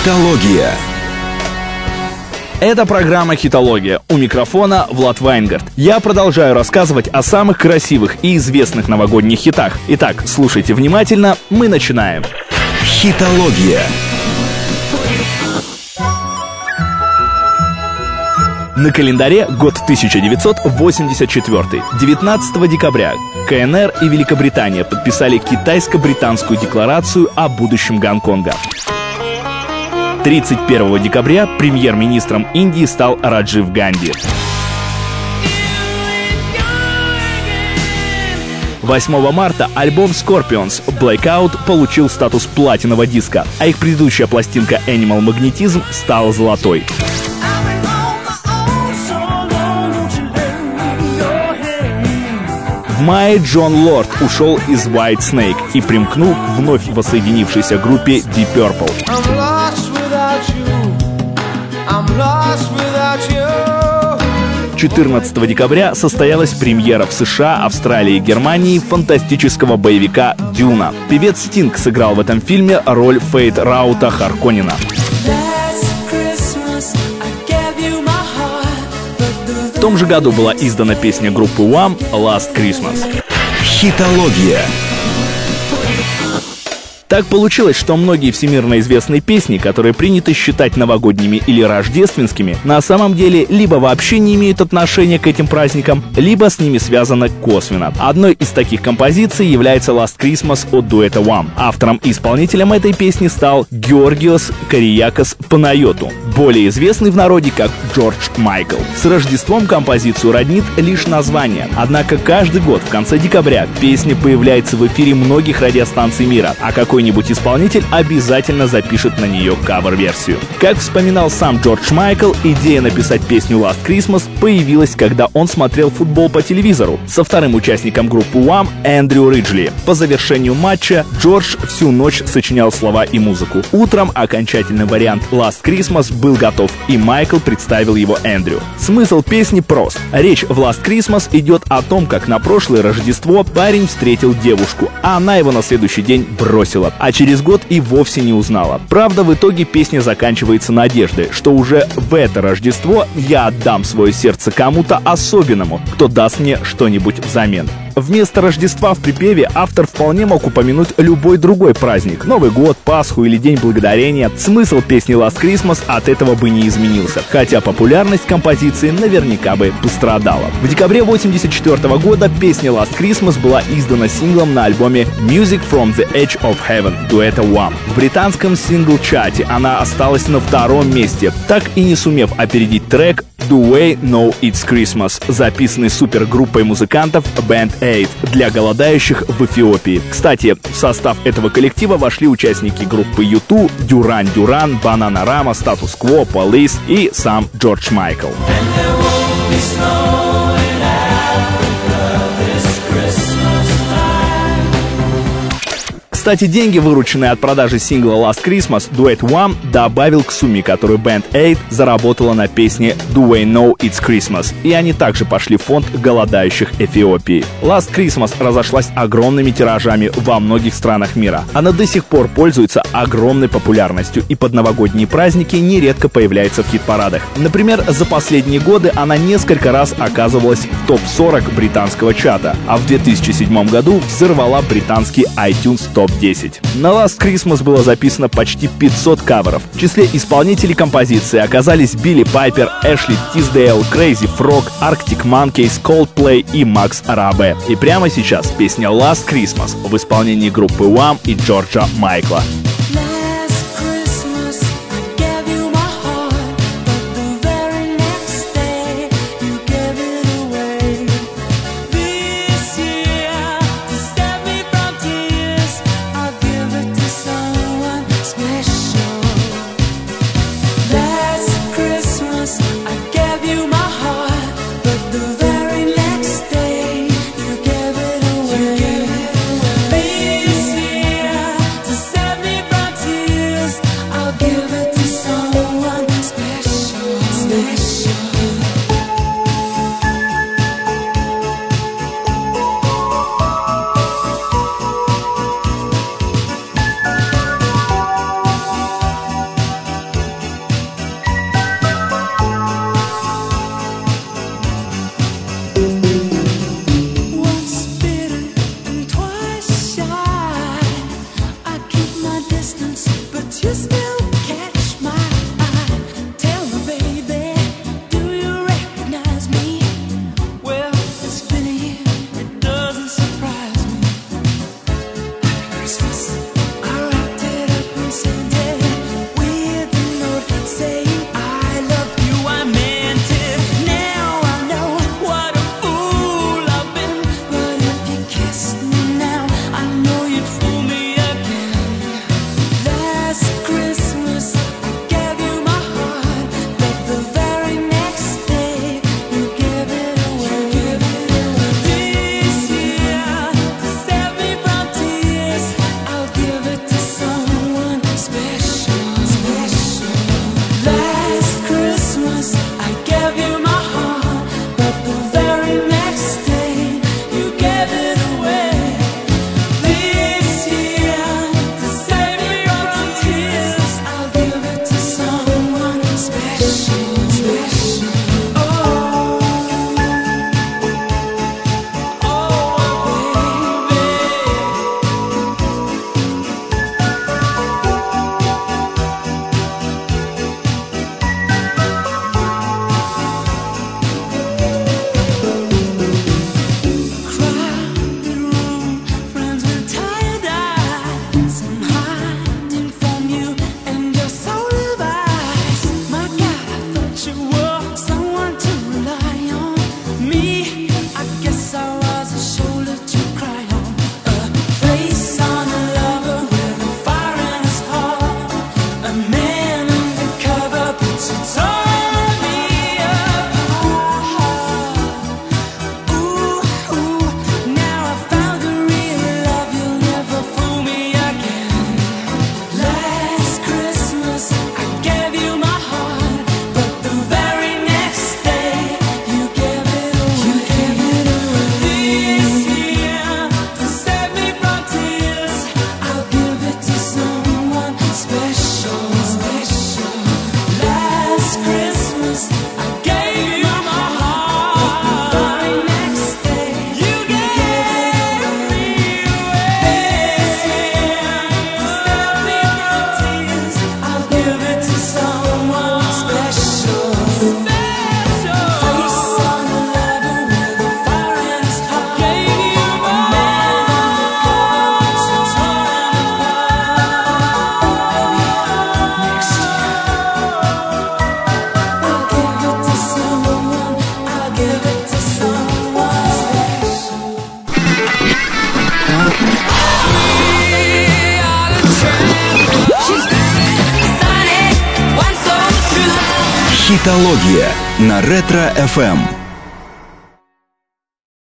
Хитология. Это программа «Хитология». У микрофона Влад Вайнгард. Я продолжаю рассказывать о самых красивых и известных новогодних хитах. Итак, слушайте внимательно, мы начинаем. Хитология. На календаре год 1984. 19 декабря КНР и Великобритания подписали Китайско-британскую декларацию о будущем Гонконга. 31 декабря премьер-министром Индии стал Раджив Ганди. 8 марта альбом Scorpions Blackout получил статус платинового диска, а их предыдущая пластинка Animal Magnetism стала золотой. В мае Джон Лорд ушел из White Snake и примкнул к вновь воссоединившейся группе Deep Purple. 14 декабря состоялась премьера в США, Австралии и Германии фантастического боевика «Дюна». Певец Стинг сыграл в этом фильме роль Фейт Раута Харконнена. В том же году была издана песня группы Wham «Last Christmas». Хитология. Так получилось, что многие всемирно известные песни, которые принято считать новогодними или рождественскими, на самом деле либо вообще не имеют отношения к этим праздникам, либо с ними связано косвенно. Одной из таких композиций является Last Christmas от дуэта Wham. Автором и исполнителем этой песни стал Георгиос Кариакос Панайоту, более известный в народе как Джордж Майкл. С Рождеством композицию роднит лишь название. Однако каждый год в конце декабря песня появляется в эфире многих радиостанций мира, а какой-нибудь исполнитель обязательно запишет на нее кавер-версию. Как вспоминал сам Джордж Майкл, идея написать песню Last Christmas появилась, когда он смотрел футбол по телевизору со вторым участником группы Wham Эндрю Риджли. По завершению матча Джордж всю ночь сочинял слова и музыку. Утром окончательный вариант Last Christmas был готов, и Майкл представил его Эндрю. Смысл песни прост. Речь в Last Christmas идет о том, как на прошлое Рождество парень встретил девушку, а она его на следующий день бросила, а через год и вовсе не узнала. Правда, в итоге песня заканчивается надеждой, что уже в это Рождество я отдам свое сердце кому-то особенному, кто даст мне что-нибудь взамен. Вместо Рождества в припеве автор вполне мог упомянуть любой другой праздник — Новый год, Пасху или День Благодарения. Смысл песни Last Christmas от этого бы не изменился, хотя популярность композиции наверняка бы пострадала. В декабре 1984 года песня Last Christmas была издана синглом на альбоме Music from the Edge of Heaven дуэта Wham. В британском сингл-чарте она осталась на втором месте, так и не сумев опередить трек Do We Know It's Christmas, записанный супергруппой музыкантов Band Aid для голодающих в Эфиопии. Кстати, в состав этого коллектива вошли участники группы U2, Duran Duran, Bananarama, Status Quo, Police и сам Джордж Майкл. Кстати, деньги, вырученные от продажи сингла Last Christmas, дуэт Wham добавил к сумме, которую Band Aid заработала на песне Do We Know It's Christmas, и они также пошли в фонд голодающих Эфиопии. Last Christmas разошлась огромными тиражами во многих странах мира. Она до сих пор пользуется огромной популярностью и под новогодние праздники нередко появляется в хит-парадах. Например, за последние годы она несколько раз оказывалась в топ-40 британского чарта, а в 2007 году взорвала британский iTunes Top 10. На Last Christmas было записано почти 500 каверов. В числе исполнителей композиции оказались Билли Пайпер, Эшли Тиздейл, Crazy Frog, Arctic Monkeys, Coldplay и Макс Рабе. И прямо сейчас песня Last Christmas в исполнении группы Wham и Джорджа Майкла. This year to set me Хитология на Ретро-ФМ.